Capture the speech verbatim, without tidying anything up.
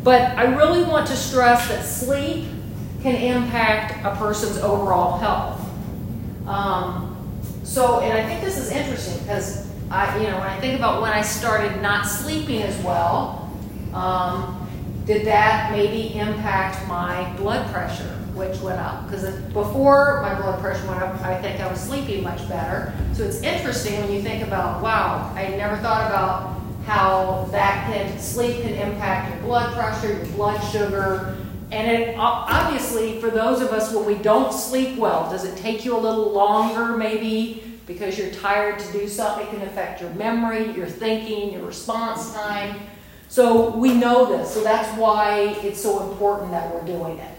But I really want to stress that sleep can impact a person's overall health. Um, so, and I think this is interesting because I, you know, when I think about when I started not sleeping as well, um, did that maybe impact my blood pressure, which went up? Because before my blood pressure went up, I think I was sleeping much better. So it's interesting when you think about, wow, I never thought about how that can, sleep can impact your blood pressure, your blood sugar. And it, obviously, for those of us when we don't sleep well, does it take you a little longer maybe because you're tired to do something? It can affect your memory, your thinking, your response time. So we know this, so that's why it's so important that we're doing it.